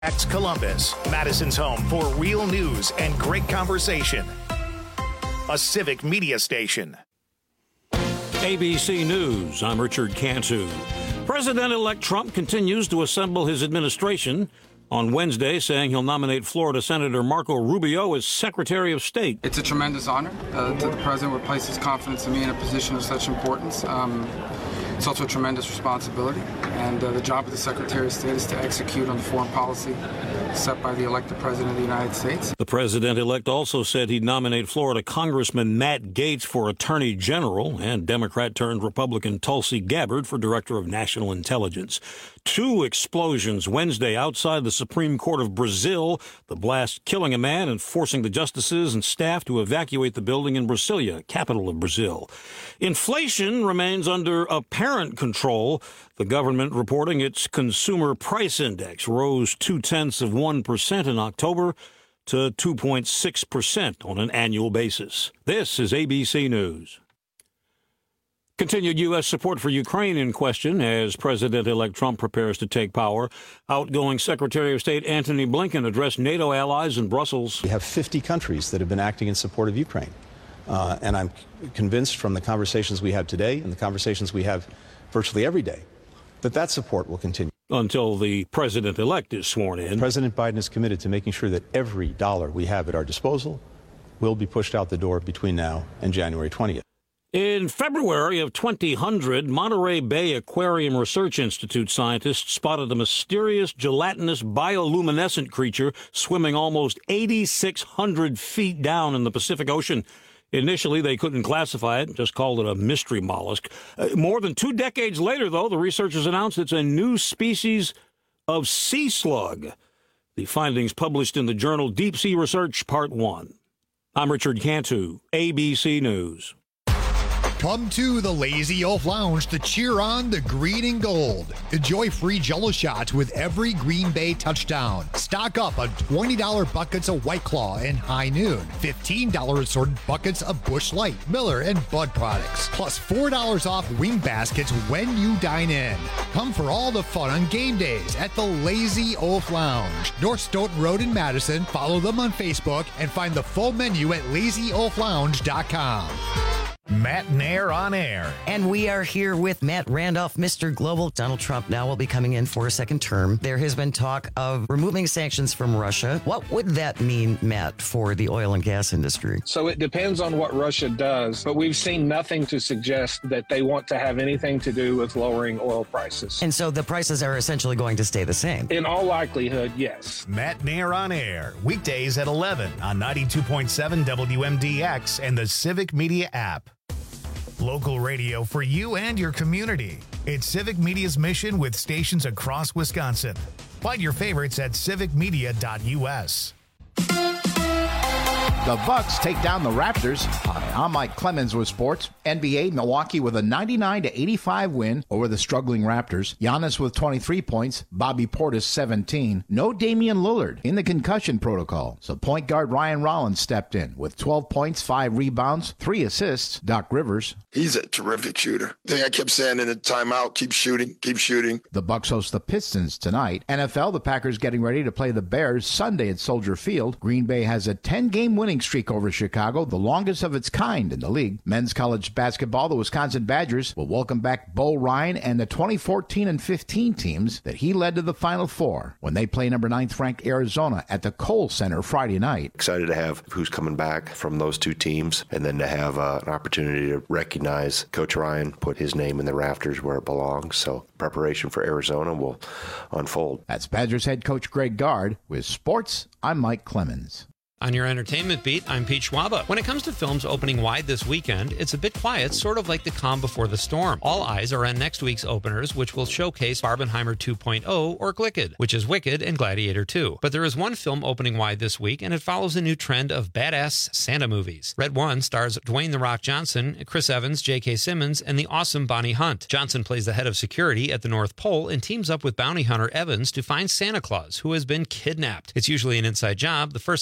Columbus, Madison's home for real news and great conversation. A civic media station. ABC News, I'm Richard Cantu. President-elect Trump continues to assemble his administration. On Wednesday, saying he'll nominate Florida Senator Marco Rubio as Secretary of State. It's a tremendous honor that the President would place his confidence in me in a position of such importance. It's also a tremendous responsibility, and the job of the Secretary of State is to execute on the foreign policy set by the elected President of the United States. The President-elect also said he'd nominate Florida Congressman Matt Gaetz for Attorney General and Democrat-turned-Republican Tulsi Gabbard for Director of National Intelligence. 2 explosions Wednesday outside the Supreme Court of Brazil, the blast killing a man and forcing the justices and staff to evacuate the building in Brasilia, capital of Brazil. Inflation remains under apparent control. The government reporting its consumer price index rose 0.2% in October to 2.6% on an annual basis. This is ABC News. Continued U.S. support for Ukraine in question as President-elect Trump prepares to take power. Outgoing Secretary of State Antony Blinken addressed NATO allies in Brussels. We have 50 countries that have been acting in support of Ukraine. And I'm convinced from the conversations we have today and the conversations we have virtually every day that support will continue. Until the president-elect is sworn in. President Biden is committed to making sure that every dollar we have at our disposal will be pushed out the door between now and January 20th. In February of 2000, Monterey Bay Aquarium Research Institute scientists spotted a mysterious gelatinous bioluminescent creature swimming almost 8,600 feet down in the Pacific Ocean. Initially, they couldn't classify it, just called it a mystery mollusk. More than 2 decades later, though, the researchers announced it's a new species of sea slug. The findings published in the journal Deep Sea Research, Part 1. I'm Richard Cantu, ABC News. Come to the Lazy Oaf Lounge to cheer on the green and gold. Enjoy free Jell-O shots with every Green Bay touchdown. Stock up on $20 buckets of White Claw and High Noon. $15 assorted buckets of Busch Light, Miller, and Bud products. Plus $4 off wing baskets when you dine in. Come for all the fun on game days at the Lazy Oaf Lounge. North Stoughton Road in Madison. Follow them on Facebook and find the full menu at lazyoaflounge.com. Matt Nair on air. And we are here with Matt Randolph, Mr. Global. Donald Trump now will be coming in for a second term. There has been talk of removing sanctions from Russia. What would that mean, Matt, for the oil and gas industry? So it depends on what Russia does, but we've seen nothing to suggest that they want to have anything to do with lowering oil prices. And so the prices are essentially going to stay the same? In all likelihood, yes. Matt Nair on air, weekdays at 11 on 92.7 WMDX and the Civic Media app. Local radio for you and your community. It's Civic Media's mission with stations across Wisconsin. Find your favorites at civicmedia.us. The Bucks take down the Raptors. Hi, I'm Mike Clemens with sports. NBA, Milwaukee with a 99-85 win over the struggling Raptors. Giannis with 23 points. Bobby Portis 17. No Damian Lillard in the concussion protocol. So point guard Ryan Rollins stepped in with 12 points, 5 rebounds, 3 assists. Doc Rivers. He's a terrific shooter. The thing I kept saying in the timeout, keep shooting, keep shooting. The Bucks host the Pistons tonight. NFL, the Packers getting ready to play the Bears Sunday at Soldier Field. Green Bay has a 10-game winning streak over Chicago, the longest of its kind in the league. Men's college basketball, the Wisconsin Badgers will welcome back Bo Ryan and the 2014 and 15 teams that he led to the Final Four when they play number 9th ranked Arizona at the Kohl Center Friday night. Excited to have who's coming back from those 2 teams and then to have an opportunity to recognize Coach Ryan, put his name in the rafters where it belongs. So preparation for Arizona will unfold. That's Badgers head coach Greg Gard. With sports, I'm Mike Clemens. On your entertainment beat, I'm Pete Schwaba. When it comes to films opening wide this weekend, it's a bit quiet, sort of like the calm before the storm. All eyes are on next week's openers, which will showcase Barbenheimer 2.0 or Glicked, which is Wicked and Gladiator 2. But there is one film opening wide this week, and it follows a new trend of badass Santa movies. Red One stars Dwayne "The Rock" Johnson, Chris Evans, J.K. Simmons, and the awesome Bonnie Hunt. Johnson plays the head of security at the North Pole and teams up with bounty hunter Evans to find Santa Claus, who has been kidnapped. It's usually an inside job. The first suspect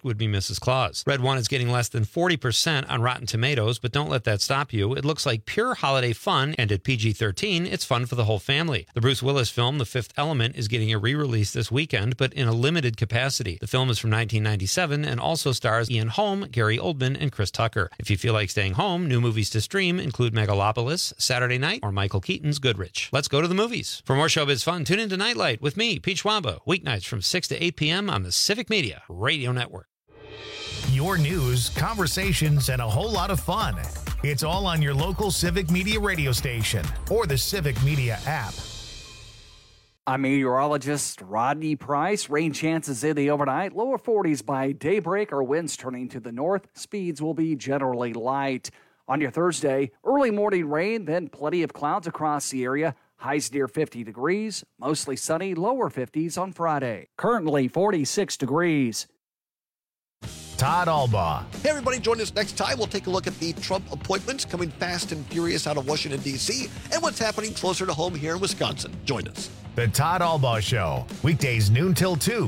would be Mrs. Claus. Red One is getting less than 40% on Rotten Tomatoes, but don't let that stop you. It looks like pure holiday fun, and at PG-13, it's fun for the whole family. The Bruce Willis film, The Fifth Element, is getting a re-release this weekend, but in a limited capacity. The film is from 1997 and also stars Ian Holm, Gary Oldman, and Chris Tucker. If you feel like staying home, new movies to stream include Megalopolis, Saturday Night, or Michael Keaton's Goodrich. Let's go to the movies. For more showbiz fun, tune into Nightlight with me, Pete Schwaba, weeknights from 6 to 8 p.m. on the Civic Media Radio Network. Your news, conversations, and a whole lot of fun. It's all on your local Civic Media radio station or the Civic Media app. I'm meteorologist Rodney Price. Rain chances in the overnight, lower 40s by daybreak. Our winds turning to the north. Speeds will be generally light. On your Thursday, early morning rain, then plenty of clouds across the area. Highs near 50 degrees, mostly sunny, lower 50s on Friday. Currently 46 degrees. Todd Albaugh. Hey, everybody, join us next time. We'll take a look at the Trump appointments coming fast and furious out of Washington, D.C., and what's happening closer to home here in Wisconsin. Join us. The Todd Albaugh Show, weekdays noon till 2.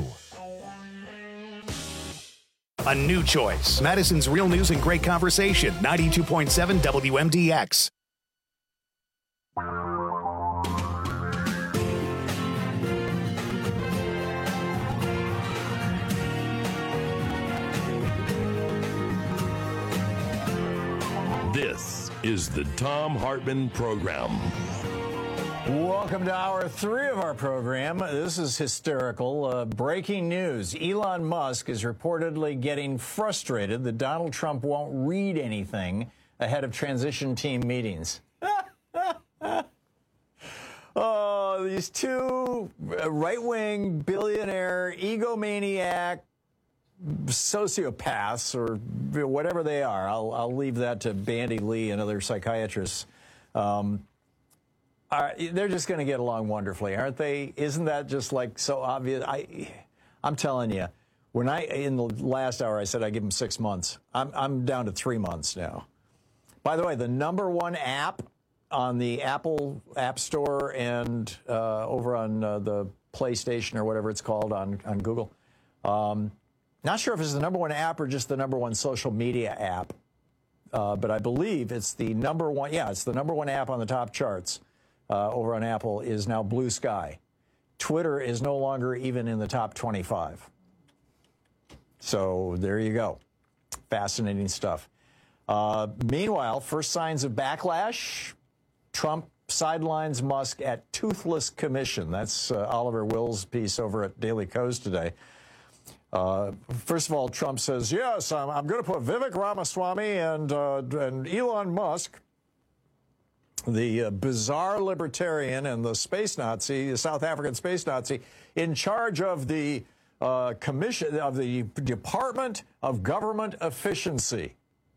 A new choice. Madison's Real News and Great Conversation, 92.7 WMDX. This is the Thom Hartmann Program. Welcome to Hour 3 of our program. This is hysterical. Breaking news. Elon Musk is reportedly getting frustrated that Donald Trump won't read anything ahead of transition team meetings. Oh, these two right-wing billionaire egomaniac sociopaths, or whatever they are. I'll leave that to Bandy Lee and other psychiatrists. They're just going to get along wonderfully, aren't they? Isn't that just like so obvious? I'm telling you, when in the last hour I said I give them 6 months, I'm down to 3 months now. By the way, the #1 app on the Apple App Store and over on the PlayStation or whatever it's called on Google. Not sure if it's the #1 app or just the #1 social media app, but I believe it's the #1. Yeah, it's the #1 app on the top charts. Over on Apple is now Blue Sky. Twitter is no longer even in the top 25. So there you go. Fascinating stuff. Meanwhile, first signs of backlash. Trump sidelines Musk at toothless commission. That's Oliver Will's piece over at Daily Kos today. First of all, Trump says, yes, I'm going to put Vivek Ramaswamy and Elon Musk, the bizarre libertarian and the space Nazi, the South African space Nazi, in charge of the commission of the Department of Government Efficiency.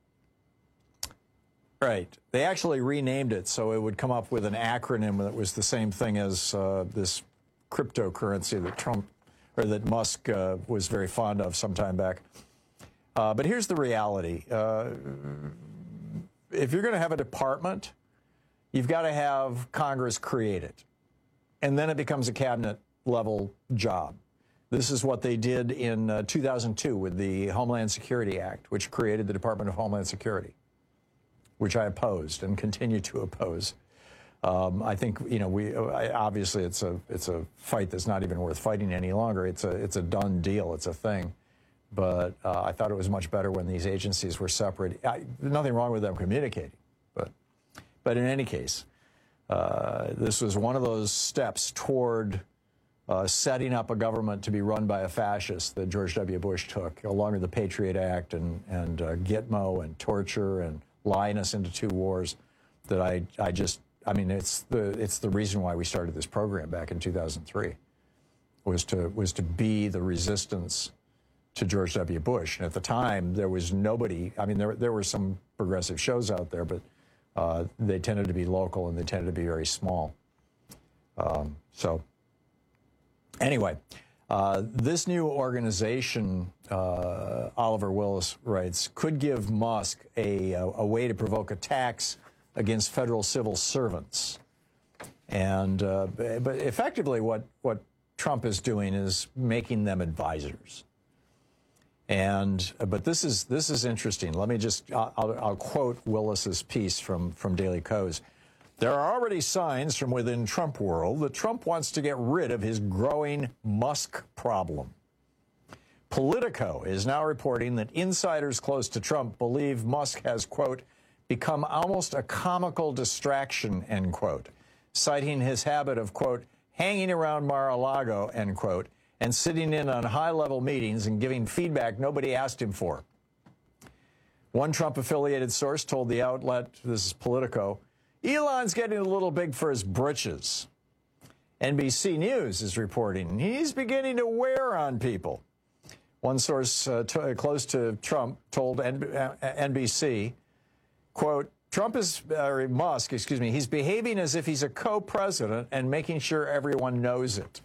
Right. They actually renamed it so it would come up with an acronym that was the same thing as this cryptocurrency that Musk was very fond of some time back. But here's the reality. If you're going to have a department, you've got to have Congress create it. And then it becomes a cabinet-level job. This is what they did in 2002 with the Homeland Security Act, which created the Department of Homeland Security, which I opposed and continue to oppose. I think, obviously it's a fight that's not even worth fighting any longer. It's a done deal. It's a thing. But I thought it was much better when these agencies were separate. Nothing wrong with them communicating. But in any case, this was one of those steps toward setting up a government to be run by a fascist that George W. Bush took, along with the Patriot Act and Gitmo and torture and lying us into 2 wars. That it's the reason why we started this program back in 2003, was to be the resistance to George W. Bush. And at the time, there was nobody. I mean, there were some progressive shows out there, but they tended to be local and they tended to be very small. So anyway, this new organization, Oliver Willis writes, could give Musk a way to provoke attacks against federal civil servants. And but effectively what Trump is doing is making them advisors. But this is interesting. Let me just I'll quote Willis's piece from Daily Kos. There are already signs from within Trump world that Trump wants to get rid of his growing Musk problem. Politico is now reporting that insiders close to Trump believe Musk has, quote, become almost a comical distraction, end quote, citing his habit of, quote, hanging around Mar-a-Lago, end quote, and sitting in on high-level meetings and giving feedback nobody asked him for. One Trump-affiliated source told the outlet, this is Politico, Elon's getting a little big for his britches. NBC News is reporting he's beginning to wear on people. One source close to Trump told NBC, quote, Musk, he's behaving as if he's a co-president and making sure everyone knows it.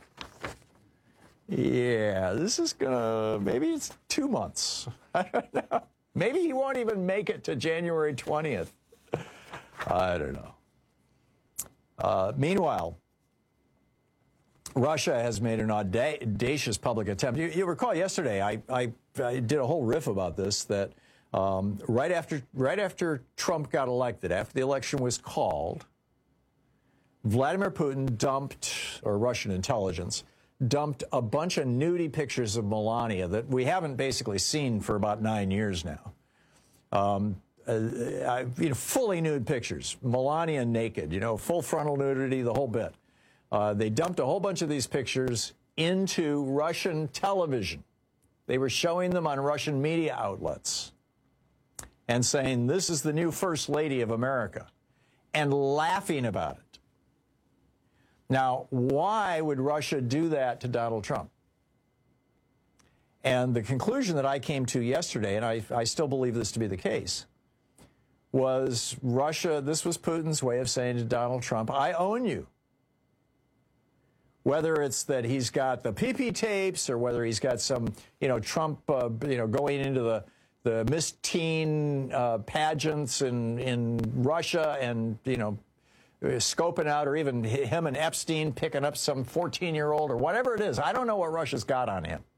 Yeah, this is maybe it's 2 months. I don't know. Maybe he won't even make it to January 20th. I don't know. Meanwhile, Russia has made an audacious public attempt. You recall yesterday I did a whole riff about this, that right after Trump got elected, after the election was called, Vladimir Putin or Russian intelligence, dumped a bunch of nudie pictures of Melania that we haven't basically seen for about 9 years now. Fully nude pictures, Melania naked, full frontal nudity, the whole bit. They dumped a whole bunch of these pictures into Russian television. They were showing them on Russian media outlets and saying, this is the new First Lady of America, and laughing about it. Now, why would Russia do that to Donald Trump? And the conclusion that I came to yesterday, and I still believe this to be the case, was this was Putin's way of saying to Donald Trump, I own you. Whether it's that he's got the PP tapes or whether he's got some, Trump, going into the Miss Teen pageants in Russia and, scoping out, or even him and Epstein picking up some 14-year-old or whatever it is. I don't know what Russia's got on him.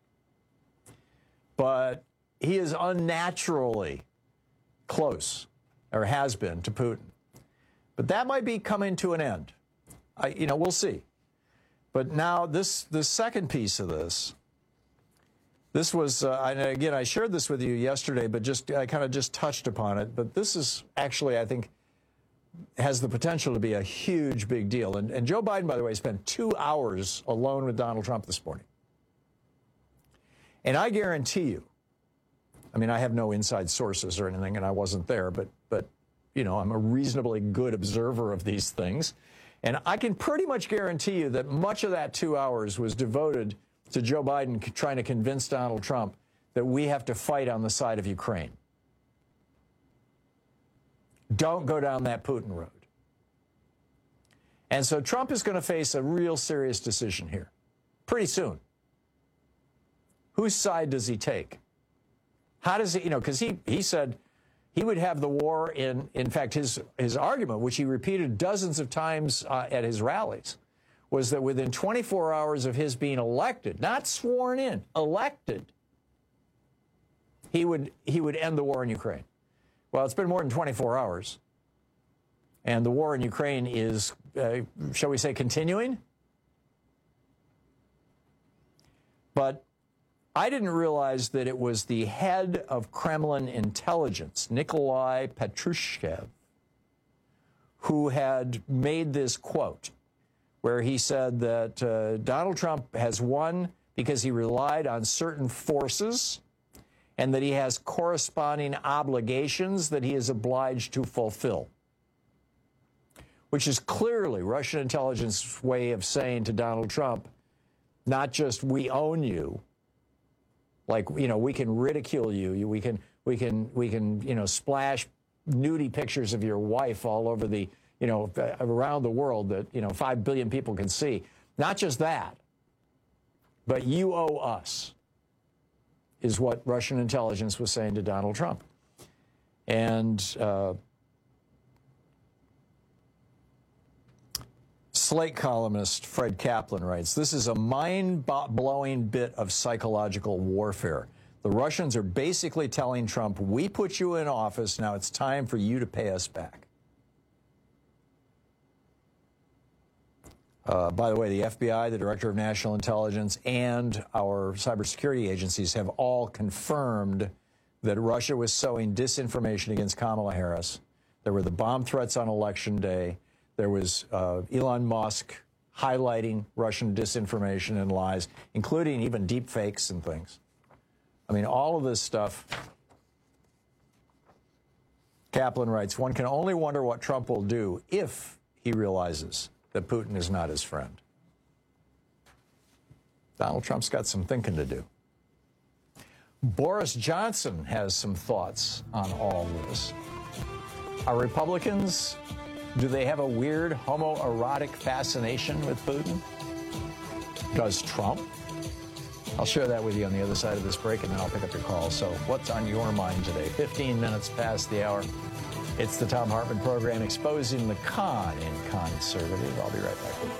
But he is unnaturally close, or has been, to Putin. But that might be coming to an end. We'll see. But now the second piece of this was, and again, I shared this with you yesterday, but I kind of just touched upon it. But this is actually, I think, has the potential to be a huge, big deal. And Joe Biden, by the way, spent 2 hours alone with Donald Trump this morning. And I guarantee you, I have no inside sources or anything, and I wasn't there, but I'm a reasonably good observer of these things. And I can pretty much guarantee you that much of that 2 hours was devoted to Joe Biden trying to convince Donald Trump that we have to fight on the side of Ukraine. Don't go down that Putin road. And so Trump is going to face a real serious decision here pretty soon. Whose side does he take? How does he, because he said he would have the war in fact, his argument, which he repeated dozens of times at his rallies, was that within 24 hours of his being elected, not sworn in, elected, he would end the war in Ukraine. Well, it's been more than 24 hours. And the war in Ukraine is, shall we say, continuing? But I didn't realize that it was the head of Kremlin intelligence, Nikolai Patrushev, who had made this quote, where he said that Donald Trump has won because he relied on certain forces and that he has corresponding obligations that he is obliged to fulfill, which is clearly Russian intelligence way of saying to Donald Trump, not just we own you, like, we can ridicule you, we can splash nudie pictures of your wife all over the, around the world that, 5 billion people can see. Not just that, but you owe us, is what Russian intelligence was saying to Donald Trump. And Slate columnist Fred Kaplan writes, this is a mind-blowing bit of psychological warfare. The Russians are basically telling Trump, we put you in office, now it's time for you to pay us back. By the way, the FBI, the Director of National Intelligence, and our cybersecurity agencies have all confirmed that Russia was sowing disinformation against Kamala Harris. There were the bomb threats on Election Day. There was Elon Musk highlighting Russian disinformation and lies, including even deep fakes and things. I mean, all of this stuff. Kaplan writes, one can only wonder what Trump will do if he realizes that Putin is not his friend. Donald Trump's got some thinking to do. Boris Johnson has some thoughts on all this. Are Republicans, do they have a weird homoerotic fascination with Putin? Does Trump? I'll share that with you on the other side of this break, and then I'll pick up your call. So what's on your mind today? 15 minutes past the hour. It's the Thom Hartmann program, exposing the con in conservative. I'll be right back with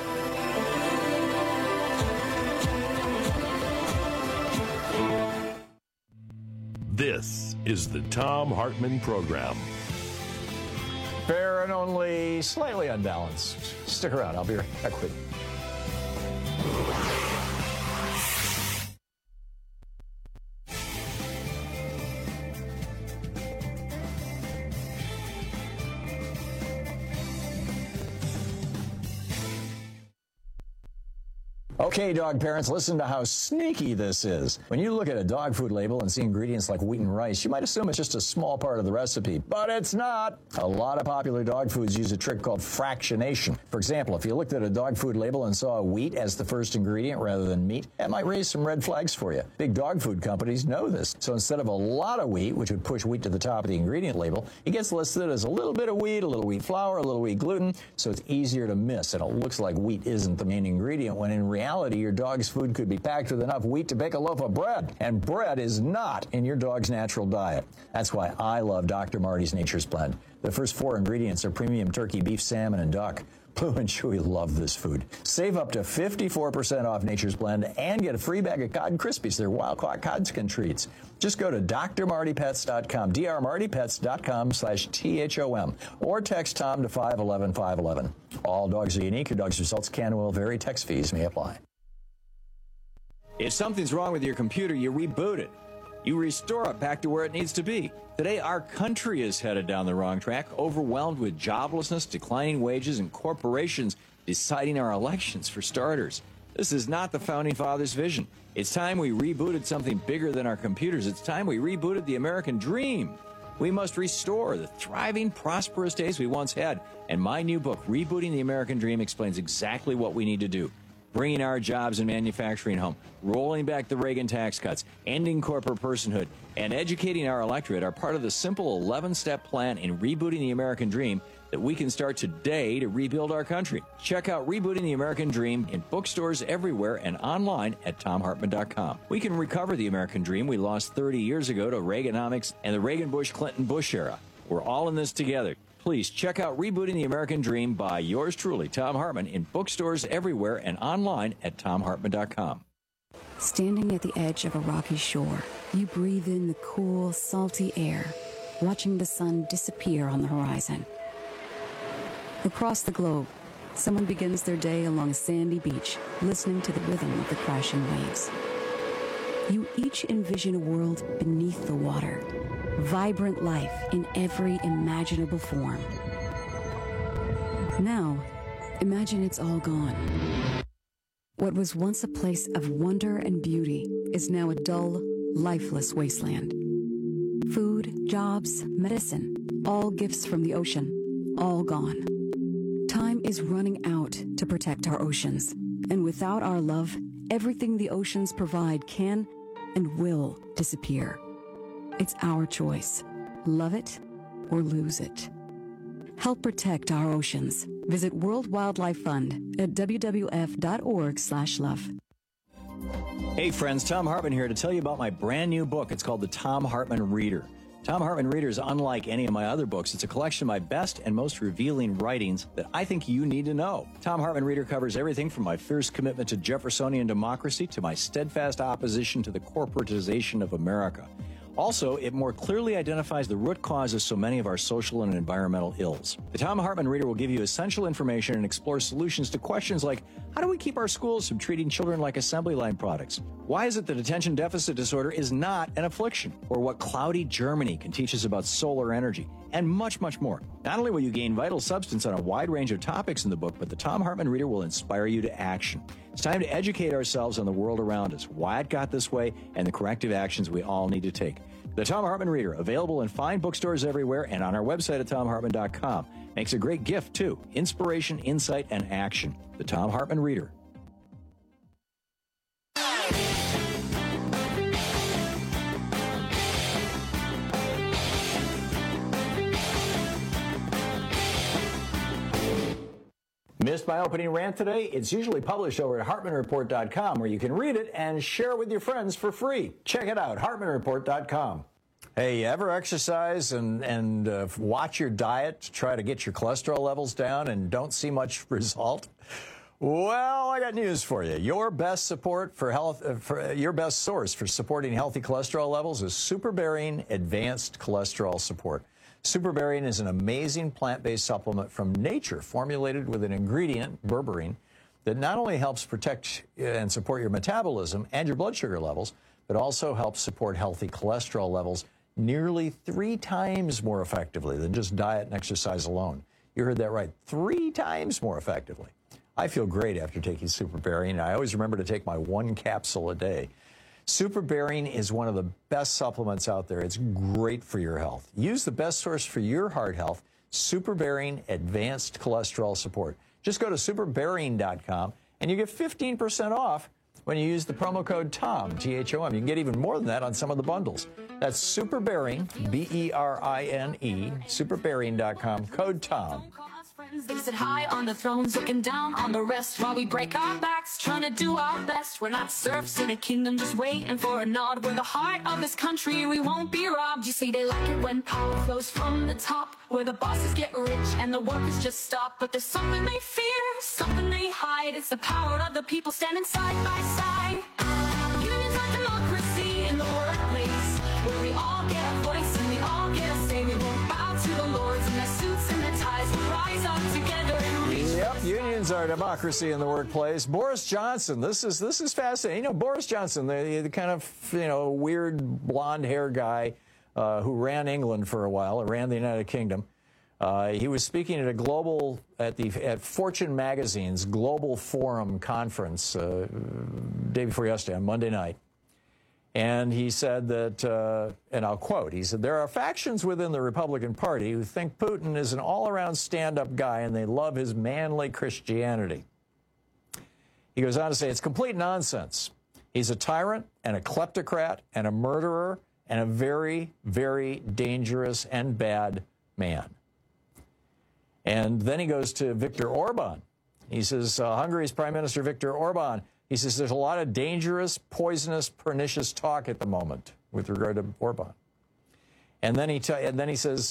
you. This is the Thom Hartmann program. Fair and only slightly unbalanced. Stick around. I'll be right back with you. Okay, dog parents, listen to how sneaky this is. When you look at a dog food label and see ingredients like wheat and rice, you might assume it's just a small part of the recipe, but it's not. A lot of popular dog foods use a trick called fractionation. For example, if you looked at a dog food label and saw wheat as the first ingredient rather than meat, that might raise some red flags for you. Big dog food companies know this. So instead of a lot of wheat, which would push wheat to the top of the ingredient label, it gets listed as a little bit of wheat, a little wheat flour, a little wheat gluten, so it's easier to miss, and it looks like wheat isn't the main ingredient, when in reality, your dog's food could be packed with enough wheat to bake a loaf of bread, and bread is not in your dog's natural diet. That's why I love Dr. Marty's Nature's Blend. The first 4 ingredients are premium turkey, beef, salmon, and duck. Blue and Chewy love this food. Save up to 54% off Nature's Blend and get a free bag of Cod Krispies. They're wild-caught Codskin treats. Just go to drmartypets.com, drmartypets.com/THOM, or text Tom to 511-511. All dogs are unique. Your dog's results can and will vary. Text fees may apply. If something's wrong with your computer, you reboot it. You restore it back to where it needs to be. Today, our country is headed down the wrong track, overwhelmed with joblessness, declining wages, and corporations deciding our elections for starters. This is not the Founding Fathers' vision. It's time we rebooted something bigger than our computers. It's time we rebooted the American dream. We must restore the thriving, prosperous days we once had. And my new book, Rebooting the American Dream, explains exactly what we need to do. Bringing our jobs and manufacturing home, rolling back the Reagan tax cuts, ending corporate personhood, and educating our electorate are part of the simple 11-step plan in rebooting the American dream that we can start today to rebuild our country. Check out Rebooting the American Dream in bookstores everywhere and online at TomHartmann.com. We can recover the American dream we lost 30 years ago to Reaganomics and the Reagan-Bush-Clinton-Bush era. We're all in this together. Please check out Rebooting the American Dream by yours truly, Thom Hartmann, in bookstores everywhere and online at TomHartmann.com. Standing at the edge of a rocky shore, you breathe in the cool, salty air, watching the sun disappear on the horizon. Across the globe, someone begins their day along a sandy beach, listening to the rhythm of the crashing waves. You each envision a world beneath the water, vibrant life in every imaginable form. Now, imagine it's all gone. What was once a place of wonder and beauty is now a dull, lifeless wasteland. Food, jobs, medicine, all gifts from the ocean, all gone. Time is running out to protect our oceans, and without our love, everything the oceans provide can and will disappear. It's our choice. Love it or lose it. Help protect our oceans. Visit World Wildlife Fund at wwf.org/love. Hey friends, Thom Hartmann here to tell you about my brand new book. It's called The Thom Hartmann Reader. Thom Hartmann Reader is unlike any of my other books. It's a collection of my best and most revealing writings that I think you need to know. Thom Hartmann Reader covers everything from my fierce commitment to Jeffersonian democracy to my steadfast opposition to the corporatization of America. Also, it more clearly identifies the root cause of so many of our social and environmental ills. The Thom Hartmann Reader will give you essential information and explore solutions to questions like, how do we keep our schools from treating children like assembly line products? Why is it that attention deficit disorder is not an affliction? Or what cloudy Germany can teach us about solar energy? And much, much more. Not only will you gain vital substance on a wide range of topics in the book, but the Thom Hartmann Reader will inspire you to action. It's time to educate ourselves on the world around us, why it got this way, and the corrective actions we all need to take. The Thom Hartmann Reader, available in fine bookstores everywhere and on our website at thomhartmann.com. Makes a great gift, too. Inspiration, insight, and action. The Thom Hartmann Reader. Missed my opening rant today? It's usually published over at HartmannReport.com, where you can read it and share it with your friends for free. Check it out, HartmannReport.com. Hey, you ever exercise and watch your diet to try to get your cholesterol levels down and don't see much result? Well, I got news for you. Your best support for health, your best source for supporting healthy cholesterol levels is SuperBarian Advanced Cholesterol Support. SuperBarian is an amazing plant-based supplement from nature formulated with an ingredient, berberine, that not only helps protect and support your metabolism and your blood sugar levels, but also helps support healthy cholesterol levels nearly 3 times more effectively than just diet and exercise alone. You heard that right, 3 times more effectively. I feel great after taking SuperBarian. I always remember to take my 1 capsule a day. SuperBarian is one of the best supplements out there. It's great for your health. Use the best source for your heart health, SuperBarian Advanced Cholesterol Support. Just go to superbarian.com and you get 15% off when you use the promo code TOM, T-H-O-M. You can get even more than that on some of the bundles. That's SuperBarian, B-E-R-I-N-E, superbarian.com, code TOM. They sit high on the thrones, looking down on the rest while we break our backs, trying to do our best. We're not serfs in a kingdom, just waiting for a nod. We're the heart of this country, we won't be robbed. You see, they like it when power flows from the top, where the bosses get rich and the workers just stop. But there's something they fear, something they hide. It's the power of the people standing side by side. Unions are democracy in the workplace, where we all get a voice and we all get a say. We won't bow to the lords in their suits and their ties. We'll rise up together and reach. Yep, unions are democracy in the workplace. Boris Johnson, this is fascinating. You know, Boris Johnson, the kind of, weird blonde hair guy who ran England for a while, ran the United Kingdom. He was speaking at at Fortune Magazine's Global Forum conference day before yesterday, on Monday night. And he said that, and I'll quote, he said, "There are factions within the Republican Party who think Putin is an all-around stand-up guy and they love his manly Christianity." He goes on to say, "It's complete nonsense. He's a tyrant and a kleptocrat and a murderer and a very, very dangerous and bad man." And then he goes to Viktor Orban. He says, Hungary's Prime Minister Viktor Orban, he says there's a lot of dangerous, poisonous, pernicious talk at the moment with regard to Orban. And then he says,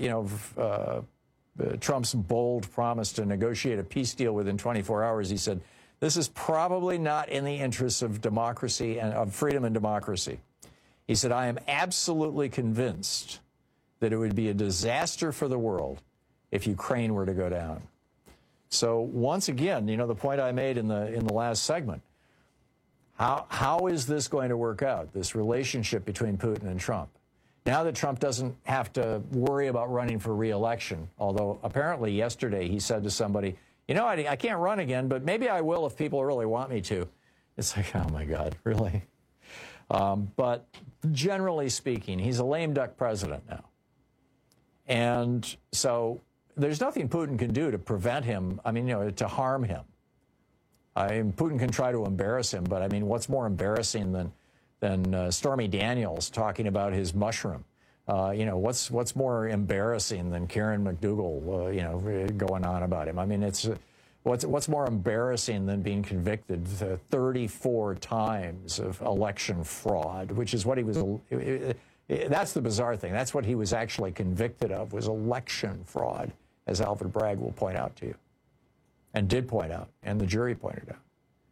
Trump's bold promise to negotiate a peace deal within 24 hours. He said, this is probably not in the interests of democracy and of freedom and democracy. He said, I am absolutely convinced that it would be a disaster for the world if Ukraine were to go down. So once again, the point I made in the last segment, how is this going to work out, this relationship between Putin and Trump? Now that Trump doesn't have to worry about running for re-election, although apparently yesterday he said to somebody, I can't run again, but maybe I will if people really want me to. It's like, oh my God, really? But generally speaking, he's a lame duck president now. And so there's nothing Putin can do to prevent him, to harm him. Putin can try to embarrass him, but what's more embarrassing than Stormy Daniels talking about his mushroom? What's more embarrassing than Karen McDougal, going on about him? What's more embarrassing than being convicted 34 times of election fraud, which is what he was That's the bizarre thing. That's what he was actually convicted of, was election fraud, as Alfred Bragg will point out to you, and did point out, and the jury pointed out.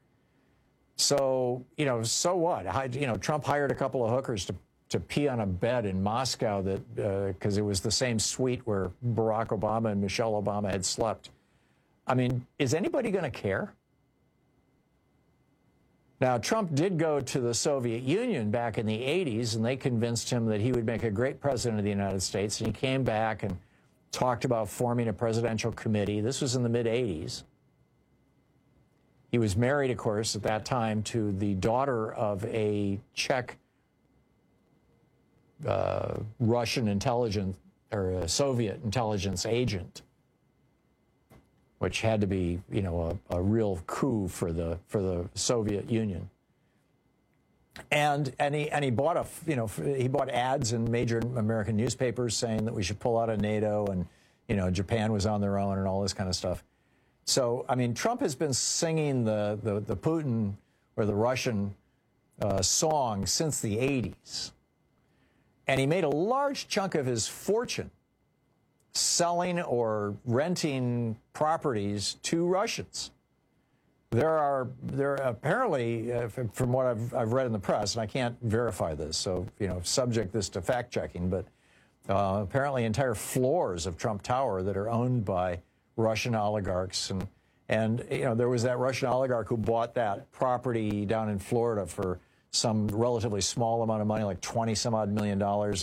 So, so what? Trump hired a couple of hookers to pee on a bed in Moscow because it was the same suite where Barack Obama and Michelle Obama had slept. I mean, is anybody going to care? Now, Trump did go to the Soviet Union back in the 80s, and they convinced him that he would make a great president of the United States, and he came back and talked about forming a presidential committee. This was in the mid-80s. He was married, of course, at that time to the daughter of a Czech Russian intelligence or a Soviet intelligence agent, which had to be, a real coup for the Soviet Union. And he bought he bought ads in major American newspapers saying that we should pull out of NATO, and Japan was on their own and all this kind of stuff. So, I mean, Trump has been singing the Putin or the Russian song since the 80s. And he made a large chunk of his fortune selling or renting properties to Russians. There are apparently, from what I've read in the press, and I can't verify this, so, subject this to fact checking, but apparently entire floors of Trump Tower that are owned by Russian oligarchs. And there was that Russian oligarch who bought that property down in Florida for some relatively small amount of money, like $20-some-odd million,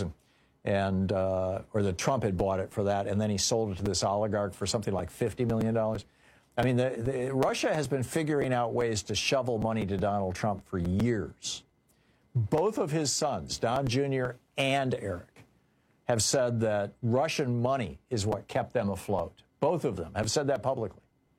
or that Trump had bought it for that, and then he sold it to this oligarch for something like $50 million. I mean, Russia has been figuring out ways to shovel money to Donald Trump for years. Both of his sons, Don Jr. and Eric, have said that Russian money is what kept them afloat. Both of them have said that publicly.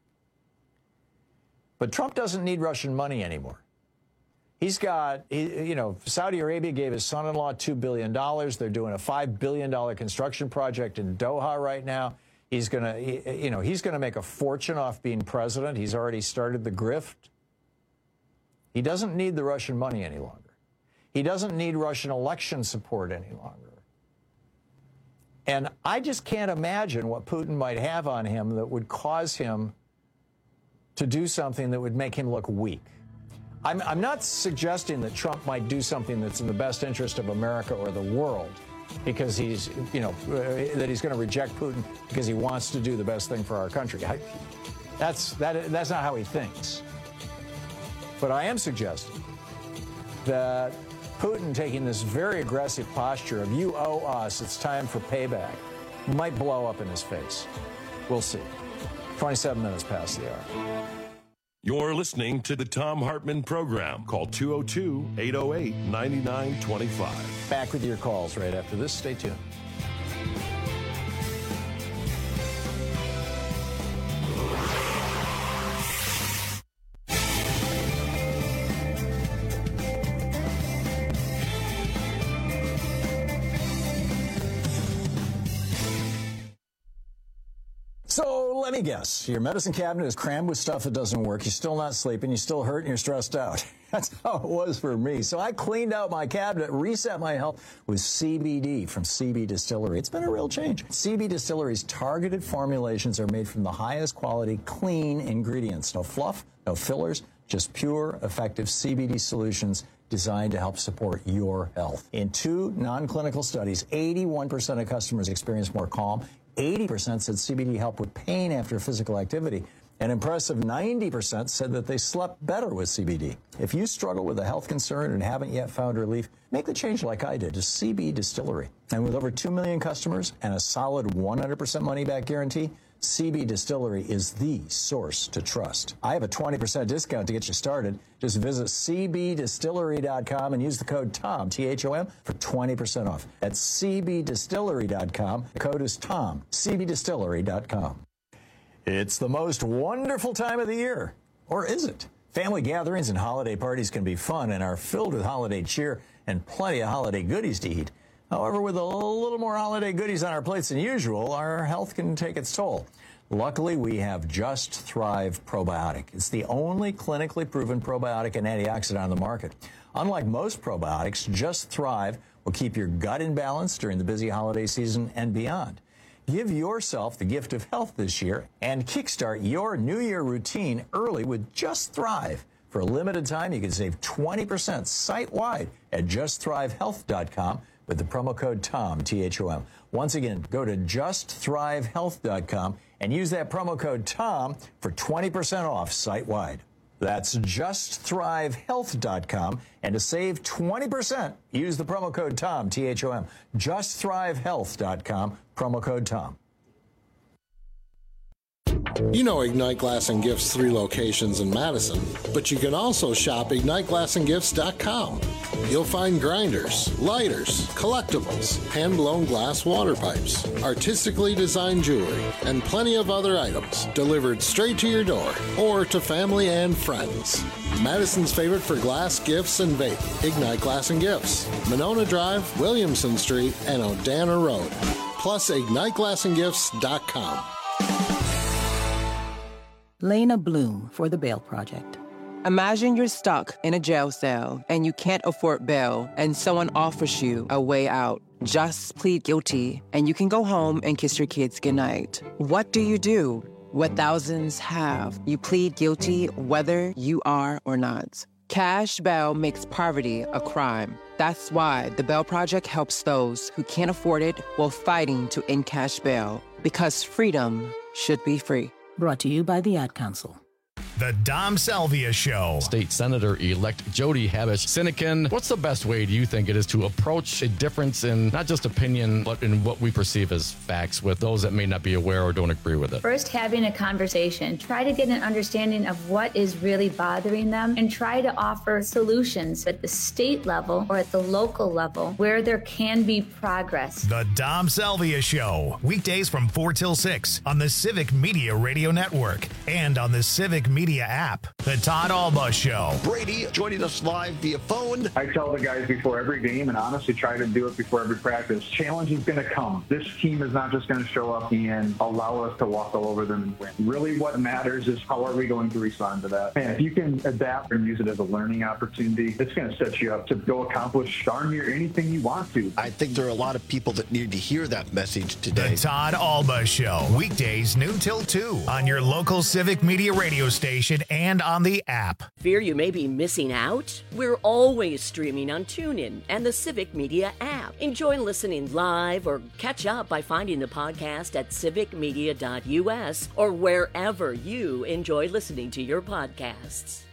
But Trump doesn't need Russian money anymore. He's got, Saudi Arabia gave his son-in-law $2 billion. They're doing a $5 billion construction project in Doha right now. He's going to make a fortune off being president. He's already started the grift. He doesn't need the Russian money any longer. He doesn't need Russian election support any longer. And I just can't imagine what Putin might have on him that would cause him to do something that would make him look weak. I'm not suggesting that Trump might do something that's in the best interest of America or the world because he's, that he's going to reject Putin because he wants to do the best thing for our country. That's not how he thinks. But I am suggesting that Putin taking this very aggressive posture of you owe us, it's time for payback, might blow up in his face. We'll see. 27 minutes past the hour. You're listening to the Thom Hartmann Program. Call 202-808-9925. Back with your calls right after this. Stay tuned. So let me guess, your medicine cabinet is crammed with stuff that doesn't work. You're still not sleeping. You're still hurt and you're stressed out. That's how it was for me. So I cleaned out my cabinet, reset my health with CBD from CB Distillery. It's been a real change. CB Distillery's targeted formulations are made from the highest quality, clean ingredients. No fluff, no fillers, just pure, effective CBD solutions designed to help support your health. In 2 non-clinical studies, 81% of customers experienced more calm. 80% said CBD helped with pain after physical activity. An impressive 90% said that they slept better with CBD. If you struggle with a health concern and haven't yet found relief, make the change like I did to CB Distillery. And with over 2 million customers and a solid 100% money-back guarantee, CB Distillery is the source to trust. I have a 20% discount to get you started. Just visit cbdistillery.com and use the code TOM, T-H-O-M, for 20% off. That's cbdistillery.com. The code is TOM, cbdistillery.com. It's the most wonderful time of the year. Or is it? Family gatherings and holiday parties can be fun and are filled with holiday cheer and plenty of holiday goodies to eat. However, with a little more holiday goodies on our plates than usual, our health can take its toll. Luckily, we have Just Thrive Probiotic. It's the only clinically proven probiotic and antioxidant on the market. Unlike most probiotics, Just Thrive will keep your gut in balance during the busy holiday season and beyond. Give yourself the gift of health this year and kickstart your New Year routine early with Just Thrive. For a limited time, you can save 20% site-wide at justthrivehealth.com with the promo code TOM, T-H-O-M. Once again, go to justthrivehealth.com and use that promo code TOM for 20% off site-wide. That's justthrivehealth.com. And to save 20%, use the promo code TOM, T-H-O-M. Justthrivehealth.com, promo code TOM. You know Ignite Glass and Gifts 3 locations in Madison, but you can also shop IgniteGlassandGifts.com. You'll find grinders, lighters, collectibles, hand-blown glass water pipes, artistically designed jewelry, and plenty of other items delivered straight to your door or to family and friends. Madison's favorite for glass, gifts, and vape, Ignite Glass and Gifts, Monona Drive, Williamson Street, and Odana Road. Plus, IgniteGlassandGifts.com. Lena Bloom for the Bail Project. Imagine you're stuck in a jail cell and you can't afford bail and someone offers you a way out. Just plead guilty and you can go home and kiss your kids goodnight. What do? What thousands have. You plead guilty whether you are or not. Cash bail makes poverty a crime. That's why the Bail Project helps those who can't afford it while fighting to end cash bail. Because freedom should be free. Brought to you by the Ad Council. The Dom Salvia Show. State Senator-elect Jody Habush-Sinekin, what's the best way, do you think, it is to approach a difference in not just opinion, but in what we perceive as facts with those that may not be aware or don't agree with it? First, having a conversation. Try to get an understanding of what is really bothering them and try to offer solutions at the state level or at the local level where there can be progress. The Dom Salvia Show. Weekdays from 4 till 6 on the Civic Media Radio Network and on the Civic Media app. The Todd Alba Show. Brady joining us live via phone. I tell the guys before every game, and honestly try to do it before every practice, challenge is going to come. This team is not just going to show up and allow us to walk all over them and win. Really what matters is how are we going to respond to that. And if you can adapt and use it as a learning opportunity, it's going to set you up to go accomplish darn near anything you want to. I think there are a lot of people that need to hear that message today. The Todd Alba Show. Weekdays noon till 2 on your local Civic Media radio station and on the app. Fear you may be missing out? We're always streaming on TuneIn and the Civic Media app. Enjoy listening live or catch up by finding the podcast at civicmedia.us or wherever you enjoy listening to your podcasts.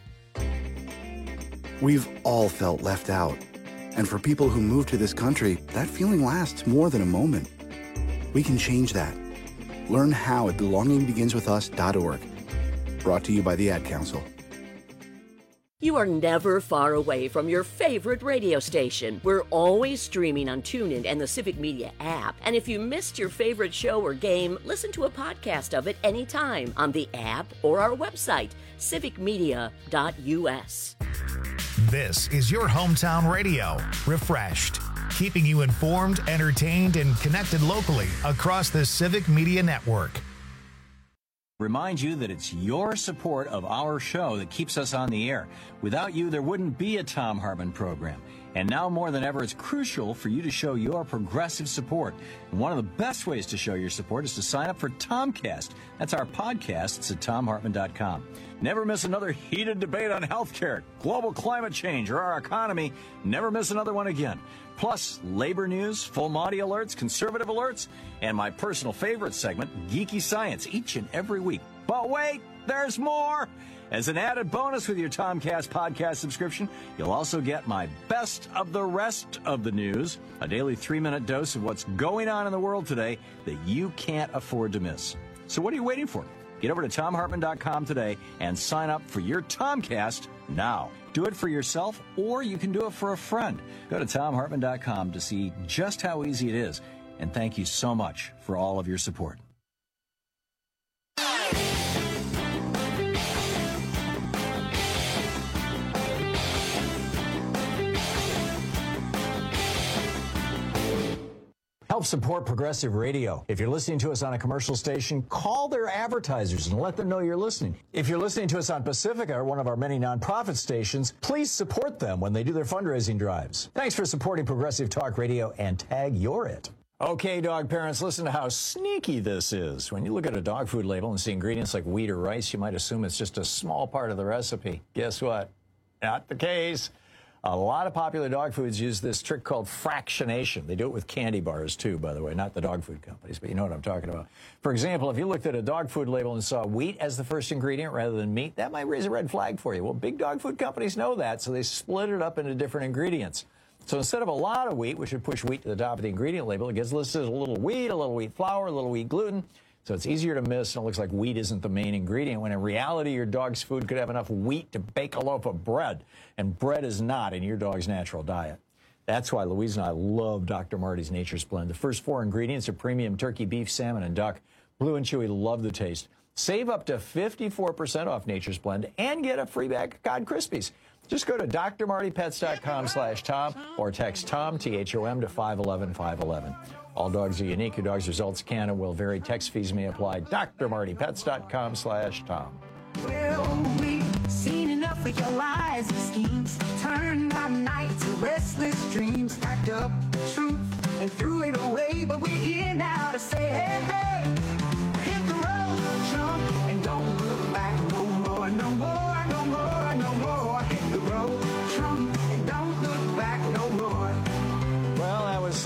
We've all felt left out. And for people who move to this country, that feeling lasts more than a moment. We can change that. Learn how at belongingbeginswithus.org. Brought to you by the Ad Council. You are never far away from your favorite radio station. We're always streaming on TuneIn and the Civic Media app. And if you missed your favorite show or game, listen to a podcast of it anytime on the app or our website, civicmedia.us. This is your hometown radio, refreshed, keeping you informed, entertained, and connected locally across the Civic Media Network. Remind you that it's your support of our show that keeps us on the air. Without you, there wouldn't be a Thom Hartmann program. And now more than ever, it's crucial for you to show your progressive support. And one of the best ways to show your support is to sign up for Tomcast. That's our podcast. It's at TomHartmann.com. Never miss another heated debate on healthcare, global climate change, or our economy. Never miss another one again. Plus, labor news, full Monty alerts, conservative alerts, and my personal favorite segment, Geeky Science, each and every week. But wait, there's more! As an added bonus with your Tomcast podcast subscription, you'll also get my best of the rest of the news, a daily 3-minute dose of what's going on in the world today that you can't afford to miss. So what are you waiting for? Get over to TomHartmann.com today and sign up for your Tomcast now. Do it for yourself, or you can do it for a friend. Go to TomHartmann.com to see just how easy it is. And thank you so much for all of your support. Help support Progressive Radio. If you're listening to us on a commercial station, call their advertisers and let them know you're listening. If you're listening to us on Pacifica, one of our many nonprofit stations, please support them when they do their fundraising drives. Thanks for supporting Progressive Talk Radio and tag you're it. Okay, dog parents, listen to how sneaky this is. When you look at a dog food label and see ingredients like wheat or rice, you might assume it's just a small part of the recipe. Guess what? Not the case. A lot of popular dog foods use this trick called fractionation. They do it with candy bars, too, by the way, not the dog food companies, but you know what I'm talking about. For example, if you looked at a dog food label and saw wheat as the first ingredient rather than meat, that might raise a red flag for you. Well, big dog food companies know that, so they split it up into different ingredients. So instead of a lot of wheat, which would push wheat to the top of the ingredient label, it gets listed as a little wheat flour, a little wheat gluten. So it's easier to miss, and it looks like wheat isn't the main ingredient, when in reality, your dog's food could have enough wheat to bake a loaf of bread, and bread is not in your dog's natural diet. That's why Louise and I love Dr. Marty's Nature's Blend. The first 4 ingredients are premium turkey, beef, salmon, and duck. Blue and Chewy love the taste. Save up to 54% off Nature's Blend and get a free bag of Cod Krispies. Just go to drmartypets.com/Tom or text Tom, T-H-O-M, to 511-511. All dogs are unique. Your dog's results can and will vary. Text fees may apply. drmartypets.com/Tom. Well, we've seen enough of your lies and schemes. Turned our nights to restless dreams. Packed up truth and threw it away. But we're here now to say, hey, hey, hit the road, jump, and don't look back no more, no more, no more, no more. Hit the road, jump, and don't look back no more. Well, that was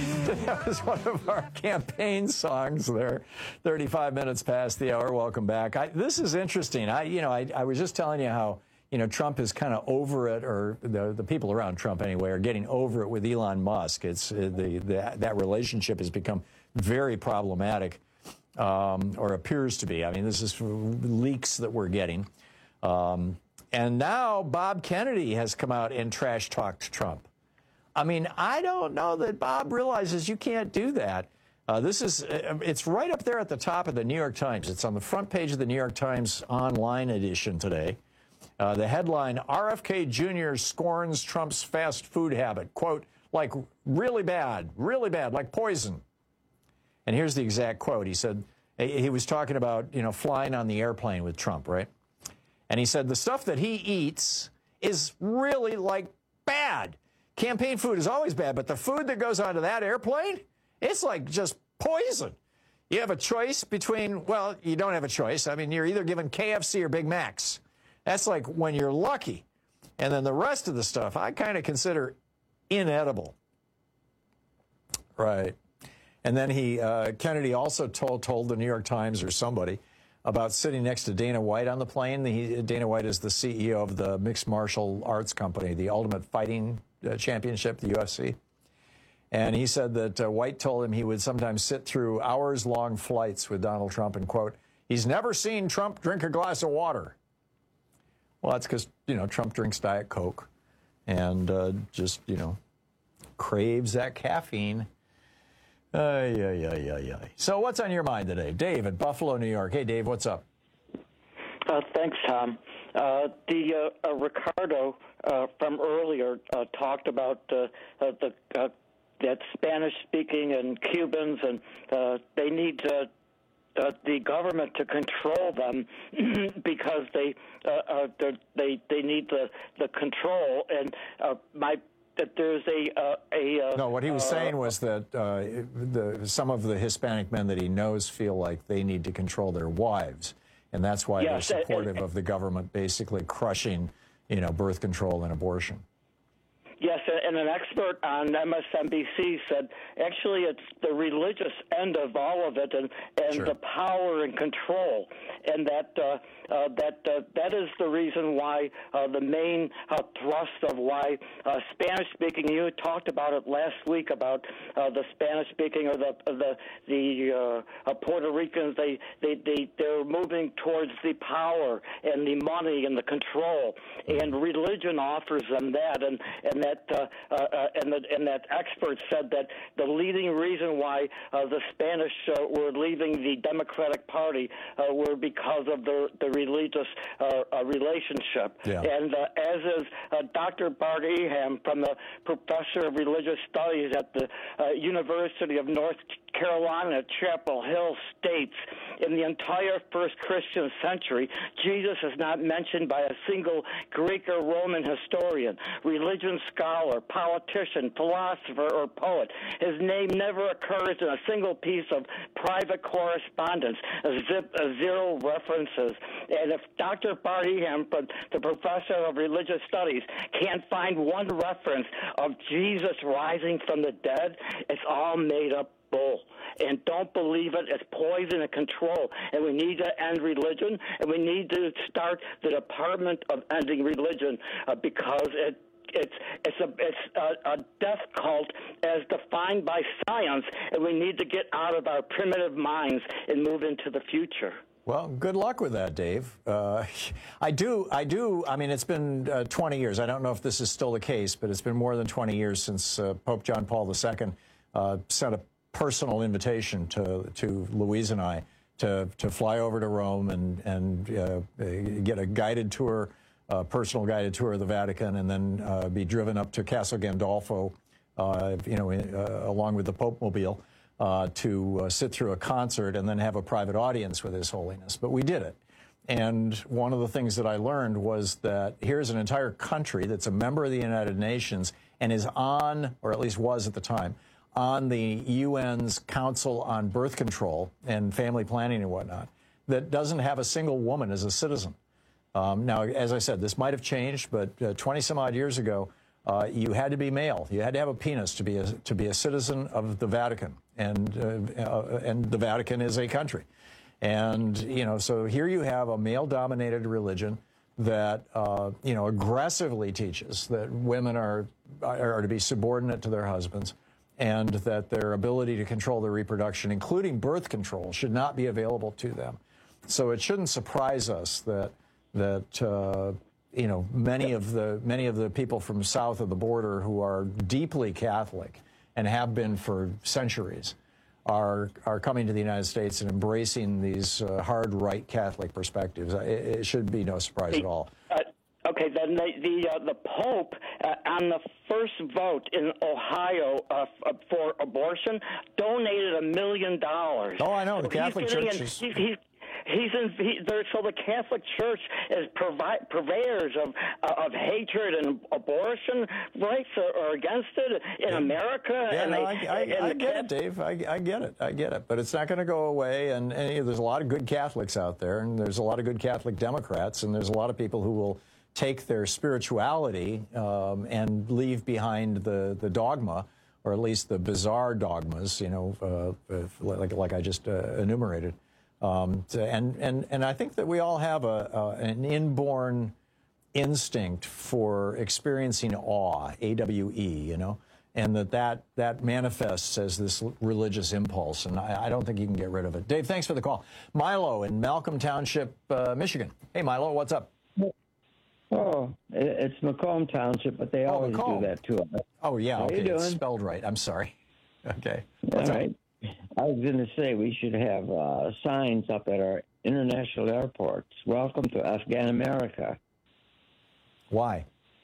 one of our campaign songs there. 35 minutes past the hour. Welcome back. This is interesting. I was just telling you how, Trump is kind of over it, or the people around Trump anyway are getting over it with Elon Musk. It's that relationship has become very problematic, or appears to be. I mean, this is leaks that we're getting. And now Bob Kennedy has come out and trash talked Trump. I mean, I don't know that Bob realizes you can't do that. It's right up there at the top of the New York Times. It's on the front page of the New York Times online edition today. The headline, RFK Jr. scorns Trump's fast food habit. Quote, like really bad, like poison. And here's the exact quote. He said, he was talking about, flying on the airplane with Trump, right? And he said, the stuff that he eats is really like bad. Campaign food is always bad, but the food that goes onto that airplane, it's like just poison. You have a choice between, well, you don't have a choice. I mean, you're either given KFC or Big Macs. That's like when you're lucky. And then the rest of the stuff I kind of consider inedible. Right. And then Kennedy also told the New York Times or somebody about sitting next to Dana White on the plane. Dana White is the CEO of the mixed martial arts company, the Ultimate Fighting Championship, the UFC. And he said that White told him he would sometimes sit through hours-long flights with Donald Trump and, quote, he's never seen Trump drink a glass of water. Well, that's because, Trump drinks Diet Coke and just, craves that caffeine. So what's on your mind today? Dave at Buffalo, New York. Hey, Dave, what's up? Thanks, Tom. Ricardo from earlier talked about that Spanish-speaking and Cubans, and they need the government to control them because they need the control. And that there's no, what he was saying was that some of the Hispanic men that he knows feel like they need to control their wives, and that's why they're supportive of the government basically crushing, birth control and abortion. Yes, and an expert on MSNBC said actually it's the religious end of all of it, and sure, the power and control, and that is the reason why the main thrust of why Spanish-speaking. You talked about it last week about the Spanish-speaking or the Puerto Ricans. They're moving towards the power and the money and the control, and religion offers them that, and that expert said that the leading reason why the Spanish were leaving the Democratic Party were because of the religious relationship. Yeah. And as is Dr. Bart Ehem, from the professor of religious studies at the University of North Carolina, Chapel Hill, states, in the entire first Christian century, Jesus is not mentioned by a single Greek or Roman historian, religion scholar, politician, philosopher, or poet. His name never occurs in a single piece of private correspondence, zero references. And if Dr. Bart Ehem, the professor of religious studies, can't find one reference of Jesus rising from the dead, it's all made up bull. And don't believe it. It's poison and control. And we need to end religion, and we need to start the Department of Ending Religion because it's a death cult as defined by science, and we need to get out of our primitive minds and move into the future. Well, good luck with that, Dave. I do. I mean, it's been 20 years. I don't know if this is still the case, but it's been more than 20 years since Pope John Paul II sent a personal invitation to Louise and I to fly over to Rome and get a guided tour, personal guided tour of the Vatican, and then be driven up to Castle Gandolfo, along with the Pope Mobile, to sit through a concert and then have a private audience with His Holiness. But we did it. And one of the things that I learned was that here's an entire country that's a member of the United Nations and is on, or at least was at the time, on the UN's Council on Birth Control and Family Planning and whatnot, that doesn't have a single woman as a citizen. Now, as I said, this might have changed, but 20-some-odd years ago, you had to be male. You had to have a penis to be a citizen of the Vatican, and the Vatican is a country. And so here you have a male-dominated religion that aggressively teaches that women are to be subordinate to their husbands, and that their ability to control their reproduction, including birth control, should not be available to them. So it shouldn't surprise us that many of the people from south of the border who are deeply Catholic and have been for centuries are coming to the United States and embracing these hard right Catholic perspectives. It should be no surprise at all. Okay, then the Pope on the first vote in Ohio for abortion donated $1 million. Oh, I know. The Catholic Church is... So the Catholic Church is purveyors of hatred and abortion rights or against it in America. Yeah, and I get it, Dave. I get it. But it's not going to go away. And there's a lot of good Catholics out there, and there's a lot of good Catholic Democrats, and there's a lot of people who will take their spirituality and leave behind the dogma, or at least the bizarre dogmas, like I just enumerated. And I think that we all have an inborn instinct for experiencing awe, A-W-E, and that manifests as this religious impulse, and I don't think you can get rid of it. Dave, thanks for the call. Milo in Malcolm Township, Michigan. Hey, Milo, what's up? Oh, it's Macomb Township, but they always do that to us. Oh, yeah, okay, How you doing? It's spelled right. I'm sorry. Okay. All right. I was going to say we should have signs up at our international airports. Welcome to Afghan America. Why?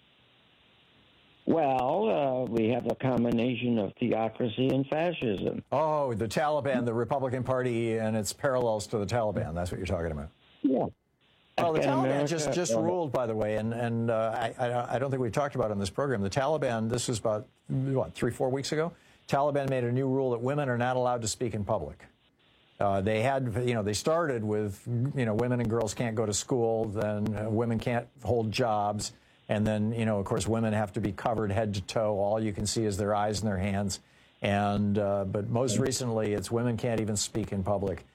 Well, we have a combination of theocracy and fascism. Oh, the Taliban, the Republican Party, and its parallels to the Taliban. That's what you're talking about. Yeah. Well, the Afghan Taliban America, just ruled, by the way, and I don't think we've talked about it in this program. The Taliban, this was about, 3-4 weeks ago? Taliban made a new rule that women are not allowed to speak in public. They started with, women and girls can't go to school, then women can't hold jobs, and then, of course, women have to be covered head to toe. All you can see is their eyes and their hands. And but most recently, it's women can't even speak in public.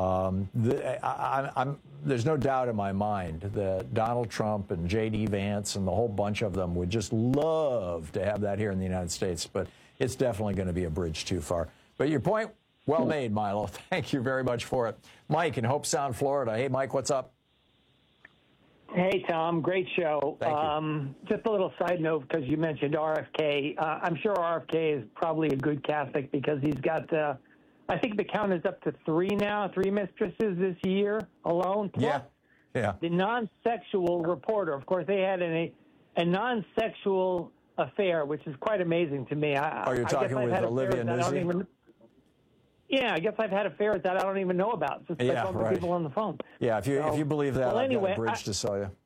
There's no doubt in my mind that Donald Trump and J.D. Vance and the whole bunch of them would just love to have that here in the United States, but it's definitely going to be a bridge too far. But your point, well made, Milo. Thank you very much for it. Mike in Hope Sound, Florida. Hey, Mike, what's up? Hey, Tom. Great show. Just a little side note, because you mentioned RFK. I'm sure RFK is probably a good Catholic because he's got, I think the count is up to 3 mistresses this year alone. Plus Yeah. The non-sexual reporter. Of course, they had a non-sexual affair, which is quite amazing to me. You're talking with Olivia Nuzzi? Yeah, I guess I've had affairs that I don't even know about. Just by talking to people on the phone. Yeah, if you believe that, I've got a bridge to sell you.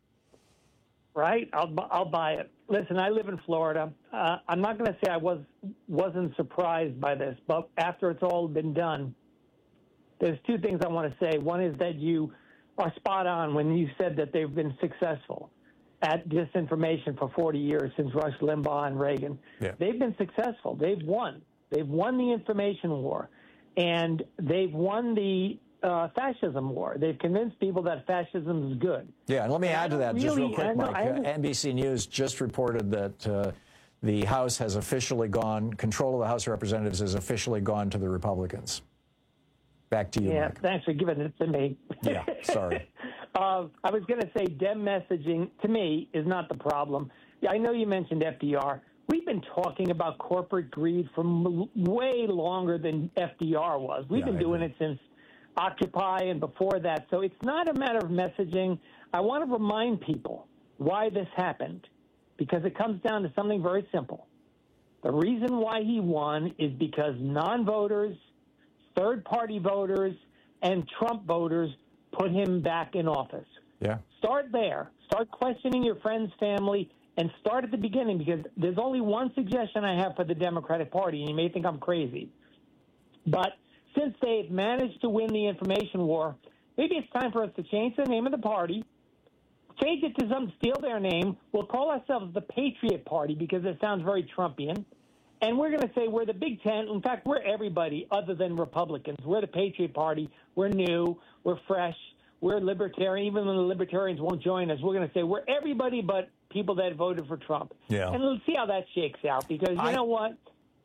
Right, I'll buy it. Listen, I live in Florida. I'm not going to say I wasn't surprised by this, but after it's all been done, there's 2 things I want to say. One is that you are spot on when you said that they've been successful at disinformation for 40 years since Rush Limbaugh and Reagan. Yeah. They've been successful. They've won. They've won the information war. And they've won the fascism war. They've convinced people that fascism is good. Yeah, and let me add to that just real quick, Mike. NBC News just reported that the House has officially control of the House of Representatives has officially gone to the Republicans. Back to you, Mike. Thanks for giving it to me. Yeah, sorry. I was going to say Dem messaging, to me, is not the problem. I know you mentioned FDR. We've been talking about corporate greed for way longer than FDR was. We've been doing it since Occupy and before that. So it's not a matter of messaging. I want to remind people why this happened, because it comes down to something very simple. The reason why he won is because non-voters, third-party voters, and Trump voters put him back in office. Yeah. Start there. Start questioning your friends, family, and start at the beginning, because there's only one suggestion I have for the Democratic Party, and you may think I'm crazy. But since they've managed to win the information war, maybe it's time for us to change the name of the party, change it to steal their name. We'll call ourselves the Patriot Party because it sounds very Trumpian. And we're going to say we're the Big Ten. In fact, we're everybody other than Republicans. We're the Patriot Party. We're new. We're fresh. We're libertarian. Even when the libertarians won't join us, we're going to say we're everybody but people that voted for Trump. Yeah. And let's see how that shakes out, because you know what?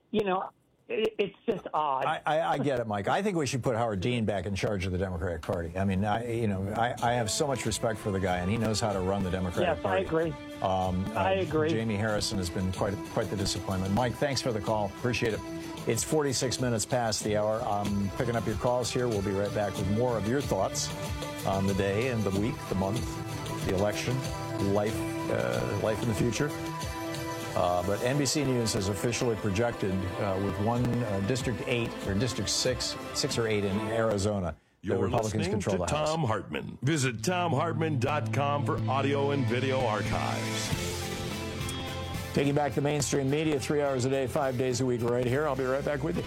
It's just odd. I get it, Mike. I think we should put Howard Dean back in charge of the Democratic Party. I mean, I have so much respect for the guy, and he knows how to run the Democratic Party. Yes, I agree. I agree. Jamie Harrison has been quite the disappointment. Mike, thanks for the call. Appreciate it. It's 46 minutes past the hour. I'm picking up your calls here. We'll be right back with more of your thoughts on the day and the week, the month, the election, life in the future. But NBC News has officially projected with one District 8 or District 6 or 8 in Arizona. You're the Republicans listening control to the House. Tom Hartman. Visit TomHartman.com for audio and video archives. Taking back the mainstream media 3 hours a day, 5 days a week right here. I'll be right back with you.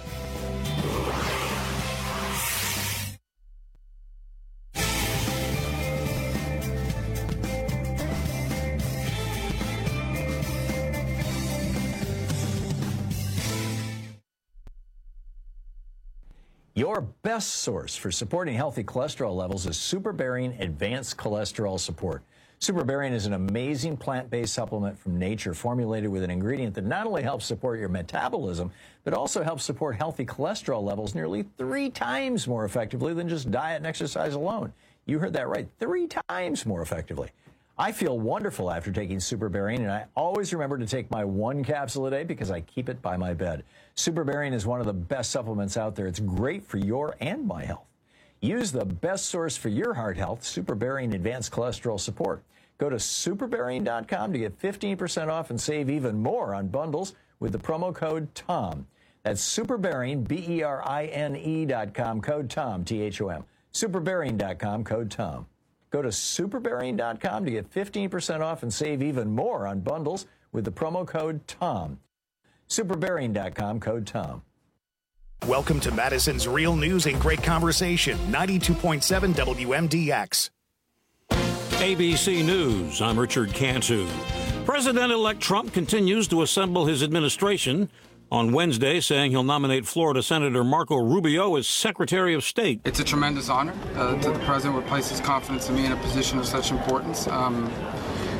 Your best source for supporting healthy cholesterol levels is SuperBarian Advanced Cholesterol Support. SuperBarian is an amazing plant-based supplement from nature formulated with an ingredient that not only helps support your metabolism, but also helps support healthy cholesterol levels nearly 3 times more effectively than just diet and exercise alone. You heard that right, 3 times more effectively. I feel wonderful after taking SuperBarian, and I always remember to take my 1 capsule a day because I keep it by my bed. SuperBarian is one of the best supplements out there. It's great for your and my health. Use the best source for your heart health, SuperBarian Advanced Cholesterol Support. Go to superbarian.com to get 15% off and save even more on bundles with the promo code TOM. That's SuperBarian, BERINE.com, code TOM, THOM. SuperBarian.com, code TOM. Go to superbarian.com to get 15% off and save even more on bundles with the promo code TOM. Superbarian.com, code TOM. Welcome to Madison's Real News and Great Conversation, 92.7 WMDX. ABC News, I'm Richard Cantu. President-elect Trump continues to assemble his administration. On Wednesday, saying he'll nominate Florida Senator Marco Rubio as Secretary of State. It's a tremendous honor that the President would place his confidence in me in a position of such importance.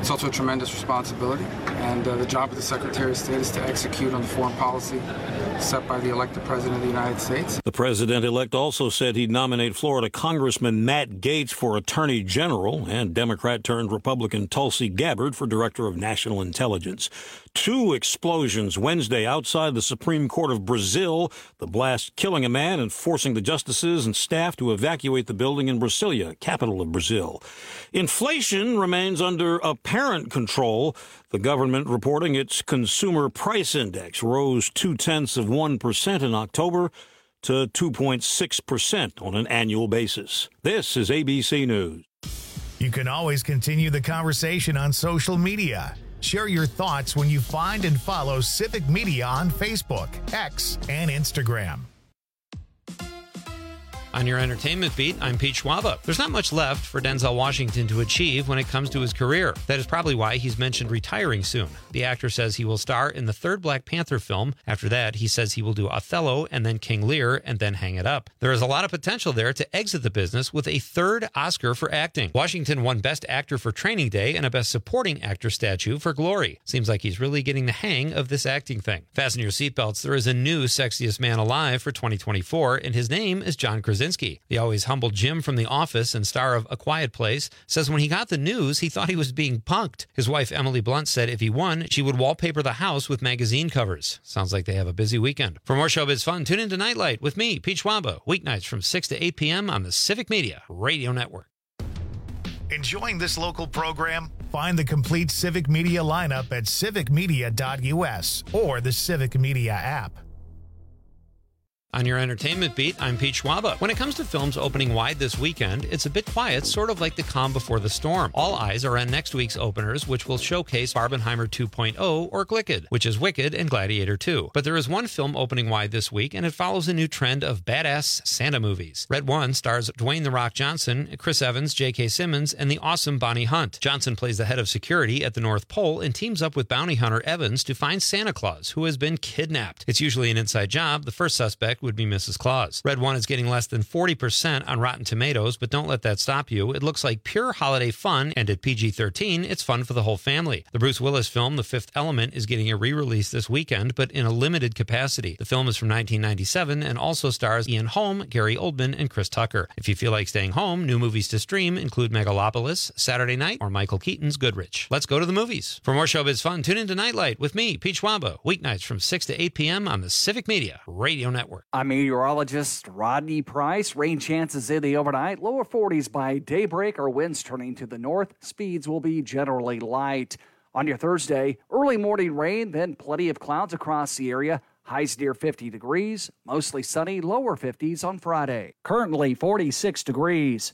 It's also a tremendous responsibility, and the job of the Secretary of State is to execute on the foreign policy set by the elected President of the United States. The president-elect also said he'd nominate Florida Congressman Matt Gaetz for Attorney General and Democrat-turned-Republican Tulsi Gabbard for Director of National Intelligence. 2 explosions Wednesday outside the Supreme Court of Brazil, the blast killing a man and forcing the justices and staff to evacuate the building in Brasilia, capital of Brazil. Inflation remains under apparent control. The government reporting its consumer price index rose 0.2% in October to 2.6% on an annual basis. This is ABC News. You can always continue the conversation on social media. Share your thoughts when you find and follow Civic Media on Facebook, X, and Instagram. On your entertainment beat, I'm Pete Schwaba. There's not much left for Denzel Washington to achieve when it comes to his career. That is probably why he's mentioned retiring soon. The actor says he will star in the 3rd Black Panther film. After that, he says he will do Othello and then King Lear and then hang it up. There is a lot of potential there to exit the business with a 3rd Oscar for acting. Washington won Best Actor for Training Day and a Best Supporting Actor statue for Glory. Seems like he's really getting the hang of this acting thing. Fasten your seatbelts. There is a new Sexiest Man Alive for 2024, and his name is John Krasinski. The always humble Jim from The Office and star of A Quiet Place says when he got the news, he thought he was being punked. His wife, Emily Blunt, said if he won, she would wallpaper the house with magazine covers. Sounds like they have a busy weekend. For more showbiz fun, tune into Nightlight with me, Pete Schwaba, weeknights from 6 to 8 p.m. on the Civic Media Radio Network. Enjoying this local program? Find the complete Civic Media lineup at civicmedia.us or the Civic Media app. On your entertainment beat, I'm Pete Schwaba. When it comes to films opening wide this weekend, it's a bit quiet, sort of like the calm before the storm. All eyes are on next week's openers, which will showcase Barbenheimer 2.0 or Glicked, which is Wicked and Gladiator 2. But there is one film opening wide this week, and it follows a new trend of badass Santa movies. Red One stars Dwayne "The Rock" Johnson, Chris Evans, J.K. Simmons, and the awesome Bonnie Hunt. Johnson plays the head of security at the North Pole and teams up with bounty hunter Evans to find Santa Claus, who has been kidnapped. It's usually an inside job. The first suspect would be Mrs. Claus. Red One is getting less than 40% on Rotten Tomatoes, but don't let that stop you. It looks like pure holiday fun, and at PG-13, it's fun for the whole family. The Bruce Willis film, The Fifth Element, is getting a re-release this weekend, but in a limited capacity. The film is from 1997 and also stars Ian Holm, Gary Oldman, and Chris Tucker. If you feel like staying home, new movies to stream include Megalopolis, Saturday Night, or Michael Keaton's Goodrich. Let's go to the movies. For more showbiz fun, tune into Nightlight with me, Pete Schwaba, weeknights from 6 to 8 p.m. on the Civic Media Radio Network. I'm meteorologist Rodney Price. Rain chances in the overnight, lower 40s by daybreak. Our winds turning to the north. Speeds will be generally light. On your Thursday, early morning rain, then plenty of clouds across the area. Highs near 50 degrees, mostly sunny, lower 50s on Friday. Currently 46 degrees.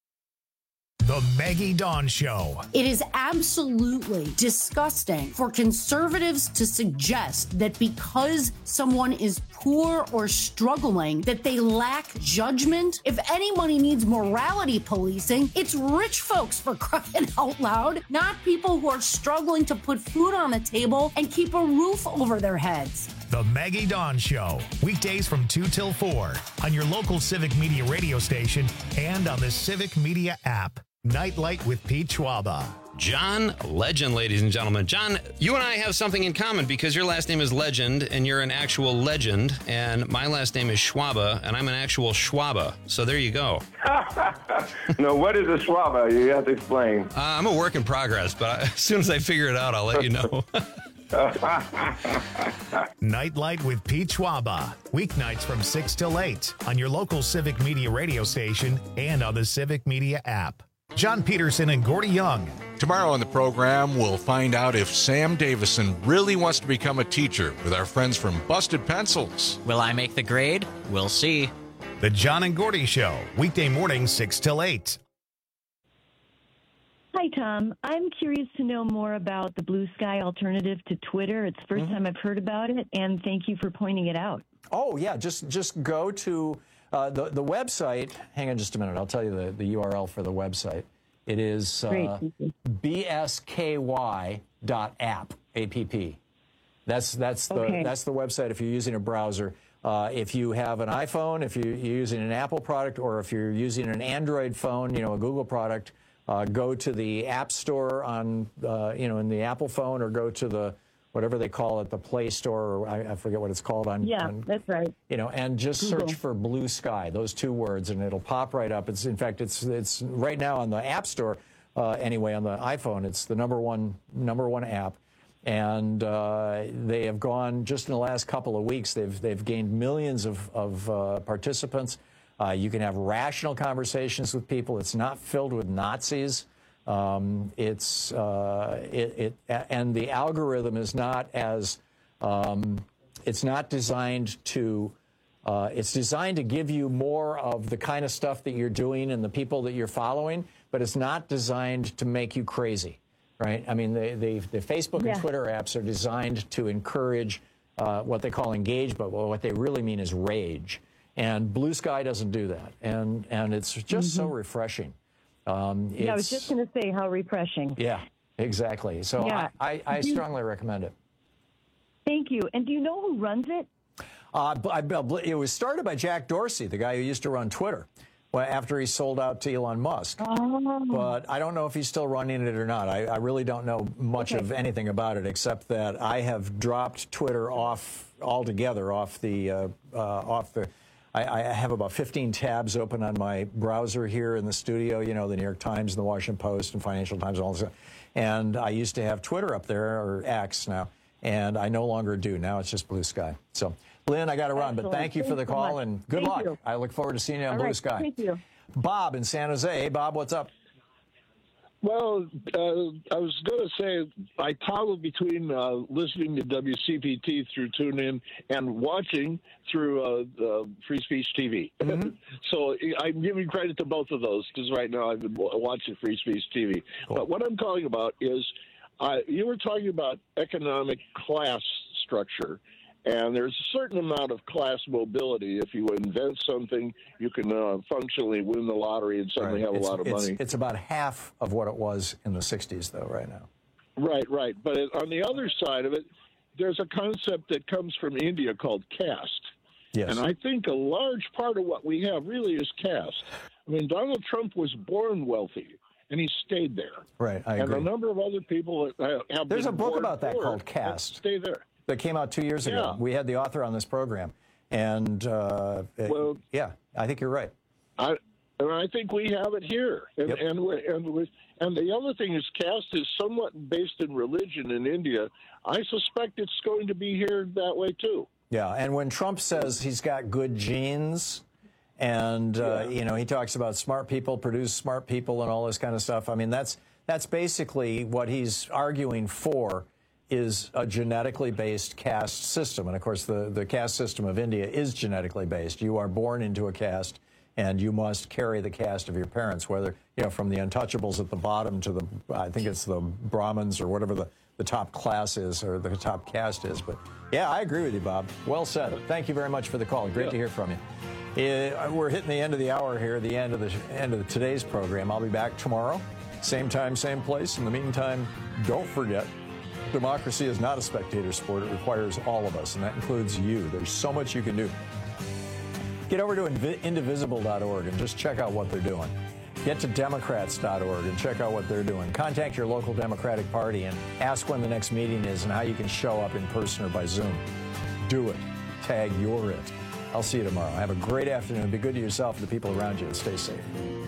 The Maggie Dawn Show. It is absolutely disgusting for conservatives to suggest that because someone is poor or struggling, that they lack judgment. If anybody needs morality policing, it's rich folks, for crying out loud, not people who are struggling to put food on the table and keep a roof over their heads. The Maggie Dawn Show, weekdays from 2 till 4 on your local Civic Media radio station and on the Civic Media app. Nightlight with Pete Schwaba. John Legend, ladies and gentlemen. John, you and I have something in common because your last name is Legend and you're an actual legend, and my last name is Schwaba and I'm an actual Schwaba. So there you go. No, what is a Schwaba? You have to explain. I'm a work in progress, but as soon as I figure it out, I'll let you know. Nightlight with Pete Schwaba. Weeknights from 6 till 8 on your local Civic Media radio station and on the Civic Media app. John Peterson and Gordy Young. Tomorrow on the program, we'll find out if Sam Davison really wants to become a teacher with our friends from Busted Pencils. Will I make the grade? We'll see. The John and Gordy Show, weekday mornings 6 till 8. Hi, Tom. I'm curious to know more about the Blue Sky alternative to Twitter. It's the first time I've heard about it, and thank you for pointing it out. Oh, yeah. Just go to the website. Hang on just a minute. I'll tell you the URL for the website. It is bsky.app. A-P-P. That's the website if you're using a browser. If you have an iPhone, if you're using an Apple product, or if you're using an Android phone, a Google product, go to the App Store on, in the Apple phone, or go to the, whatever they call it, the Play Store, or I forget what it's called that's right. And just Google. search for Blue Sky, those 2 words, and it'll pop right up. It's right now on the App Store, anyway, on the iPhone, it's the number one app. And they have gone, just in the last couple of weeks, they've gained millions of participants. You can have rational conversations with people. It's not filled with Nazis. And the algorithm is not as, it's not designed to, it's designed to give you more of the kind of stuff that you're doing and the people that you're following, but it's not designed to make you crazy. Right? I mean, the Facebook and Twitter apps are designed to encourage what they call engagement, but what they really mean is rage. And Blue Sky doesn't do that. And it's just so refreshing. I was just going to say how refreshing. Yeah, exactly. So I strongly recommend it. Thank you. And do you know who runs it? It was started by Jack Dorsey, the guy who used to run Twitter. Well, after he sold out to Elon Musk. But I don't know if he's still running it or not. I really don't know much of anything about it, except that I have dropped Twitter off altogether, I have about 15 tabs open on my browser here in the studio, the New York Times and the Washington Post and Financial Times and all this stuff. And I used to have Twitter up there, or X now, and I no longer do. Now it's just Blue Sky. So, Lynn, I got to run, but thank you for the call, and good luck. I look forward to seeing you on Blue Sky. Thank you. Bob in San Jose. Hey, Bob, what's up? Well, I was going to say I toggle between listening to WCPT through TuneIn and watching through Free Speech TV. So I'm giving credit to both of those because right now I've been watching Free Speech TV. Cool. But what I'm calling about is you were talking about economic class structure. And there's a certain amount of class mobility. If you invent something, you can functionally win the lottery and suddenly have a lot of money. It's about half of what it was in the 60s, though, right now. Right. But on the other side of it, there's a concept that comes from India called caste. Yes. And I think a large part of what we have really is caste. I mean, Donald Trump was born wealthy, and he stayed there. Right, I agree. And a number of other people have There's been a book born about that poor called Caste. Stay there. That came out 2 years ago. We had the author on this program. And, I think you're right. I think we have it here. And, and the other thing is caste is somewhat based in religion in India. I suspect it's going to be here that way, too. Yeah, and when Trump says he's got good genes and, he talks about smart people produce smart people and all this kind of stuff, I mean, that's basically what he's arguing for, is a genetically based caste system. And, of course, the caste system of India is genetically based. You are born into a caste, and you must carry the caste of your parents, whether, from the untouchables at the bottom to I think it's the Brahmins or whatever the top class is, or the top caste is. But, yeah, I agree with you, Bob. Well said. Thank you very much for the call. Great to hear from you. We're hitting the end of the hour here, the end of today's program. I'll be back tomorrow, same time, same place. In the meantime, don't forget, democracy is not a spectator sport. It requires all of us, and that includes you. There's so much you can do. Get over to indivisible.org and just check out what they're doing. Get to democrats.org and check out what they're doing. Contact your local Democratic Party and ask when the next meeting is and how you can show up in person or by Zoom. Do it. Tag you're it. I'll see you tomorrow. Have a great afternoon. Be good to yourself and the people around you, and stay safe.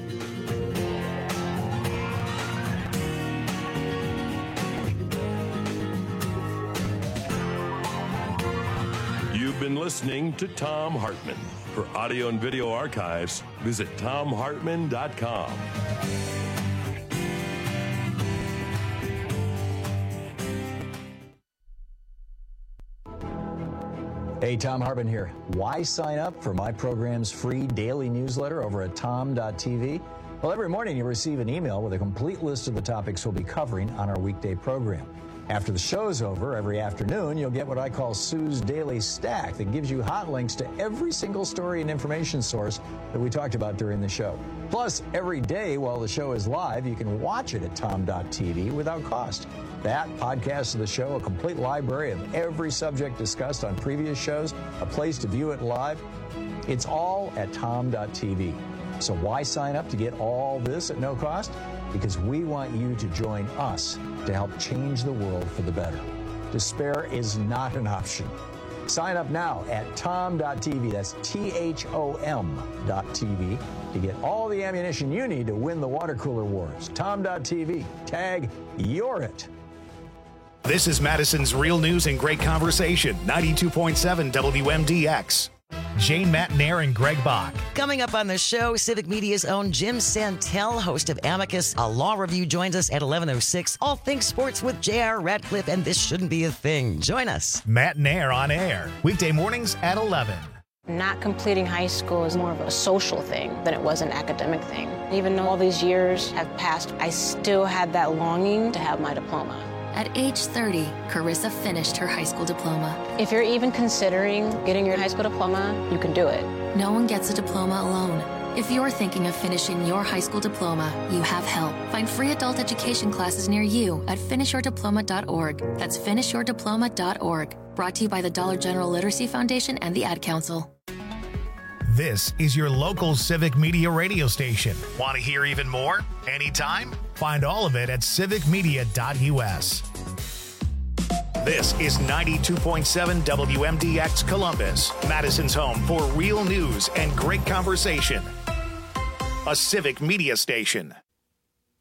You've been listening to Thom Hartmann. For audio and video archives, visit ThomHartmann.com. Hey, Thom Hartmann here. Why sign up for my program's free daily newsletter over at tom.tv? Well, every morning you receive an email with a complete list of the topics we'll be covering on our weekday program. After the show's over, every afternoon, you'll get what I call Sue's Daily Stack that gives you hot links to every single story and information source that we talked about during the show. Plus, every day while the show is live, you can watch it at tom.tv without cost. That, podcasts of the show, a complete library of every subject discussed on previous shows, a place to view it live, it's all at tom.tv. So why sign up to get all this at no cost? because we want you to join us to help change the world for the better. Despair is not an option. Sign up now at tom.tv, that's THOM.tv, to get all the ammunition you need to win the water cooler wars. Tom.tv, tag You're It. This is Madison's Real News and Great Conversation, 92.7 WMDX. Jane Matnair and Greg Bach. Coming up on the show, Civic Media's own Jim Santel, host of Amicus, a law review, joins us at 11:06. All things sports with J.R. Radcliffe, and This Shouldn't Be a Thing. Join us. Matnair on air, weekday mornings at 11. Not completing high school is more of a social thing than it was an academic thing. Even though all these years have passed, I still had that longing to have my diploma. At age 30, Carissa finished her high school diploma. If you're even considering getting your high school diploma, you can do it. No one gets a diploma alone. If you're thinking of finishing your high school diploma, you have help. Find free adult education classes near you at finishyourdiploma.org. That's finishyourdiploma.org. Brought to you by the Dollar General Literacy Foundation and the Ad Council. This is your local Civic Media radio station. Want to hear even more? Anytime? Find all of it at civicmedia.us. This is 92.7 WMDX Columbus, Madison's home for real news and great conversation. A Civic Media station.